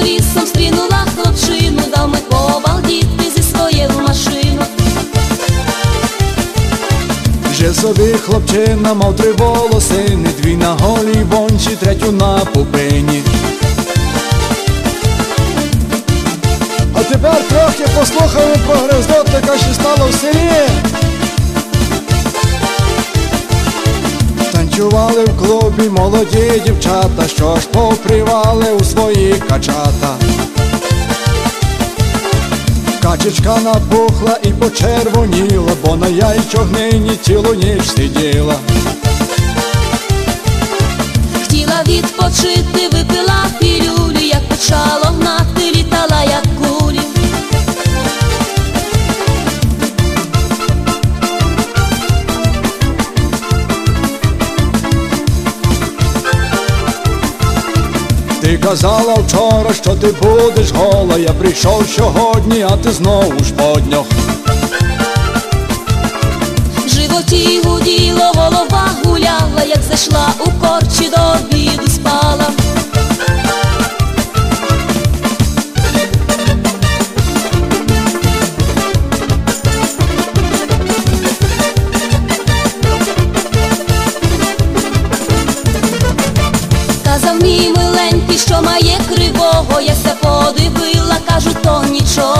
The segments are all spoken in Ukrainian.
лісом стрінула хлопчину, дав ми побалдіти зі своєю машину. Жив собі хлопчина, мав 3 волосини, 2 на голій бончі, 3 на пупині. А тепер трохи послухаємо про гризотника, що стало в селі. Танцювали в клубі молоді дівчата, що ж попрівали у свої качата. Качечка напухла і почервоніла, бо на яйчогнині цілу ніч сиділа. Хотіла відпочити, випила пілюлі, як почало гнати, літала як кулі. Ти казала вчора, що ти будеш гола, я прийшов сьогодні, а ти знову ж подньох. В животі гуділо, голова гуляла, як зайшла у корчі, до обіду спала. Казав мій миленький, що має кривого, я ся подивила, кажу, то нічого.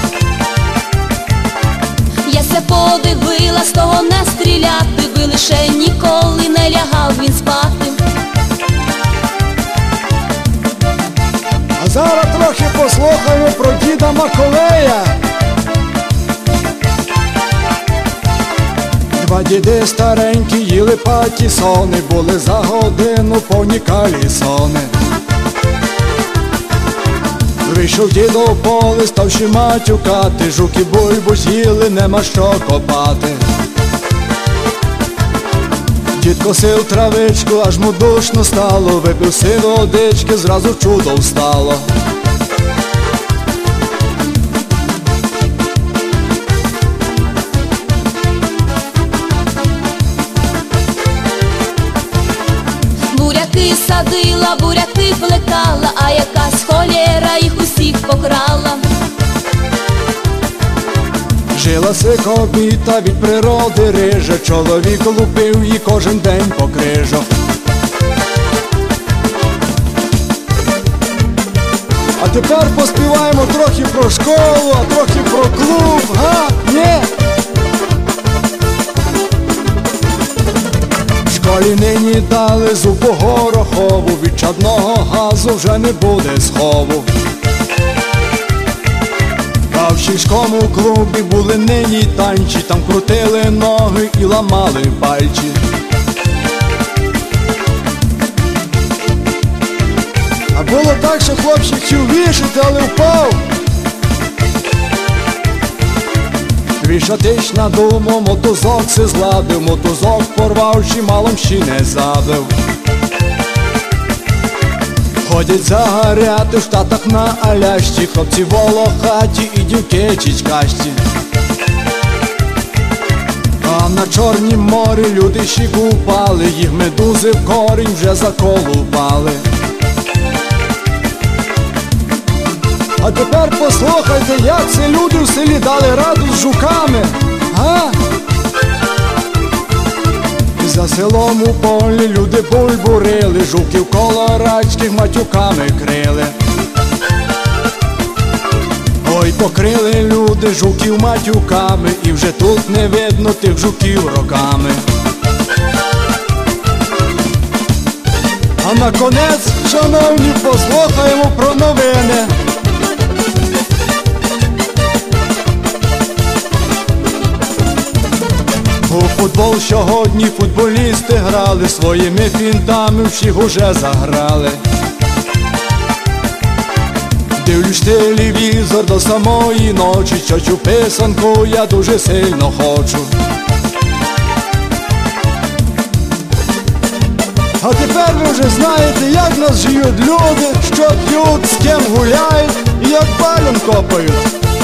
Я ся подивила, з того не стріляти би, лише ніколи не лягав він спати. А зараз трохи послухаємо про діда Маковея. 2 діди старенькі їли патісони, були за годину повні калісони. Вийшов дідо в поле, ставши матюкати, жуки бульбу з'їли, нема що копати. Дід косив травичку, аж му душно стало, випив си водички, зразу чудо встало. Буряки садила, буряки плекала, а якась холєра їх усіх покрала. Жила си кобіта від природи рижа, чоловік лупив її кожен день по крижах. А тепер поспіваємо трохи про школу, а трохи про клуб, га? Ні? В школі нині дали зубу горохову, від чадного газу вже не буде схову. А в сільському клубі були нині танці, там крутили ноги і ламали пальці. А було так, що хлопчик хотів вішати, але впав. Вішатись надумав, мотузок си зладив, мотузок порвав, чималом ще не забив. Ходять загоряти в Штатах на Алясці, хлопці волохаті і дівки чичкасті. А на Чорнім морі люди ще купали, їх медузи в корінь вже заколупали. А тепер послухайте, як це люди в селі дали раду з жуками, га? За селом у полі люди бульбу рили, жуків колорадських матюками крили. Ой, покрили люди жуків матюками, і вже тут не видно тих жуків роками. А наконець, шановні, послухаємо про новини. У футбол сьогодні футболісти грали, своїми фінтами всіх уже заграли. Дивлюсь телевізор до самої ночі, чочу писанку я дуже сильно хочу. А тепер ви вже знаєте, як нас живуть люди, що п'ють, з ким гуляють і як балем копають.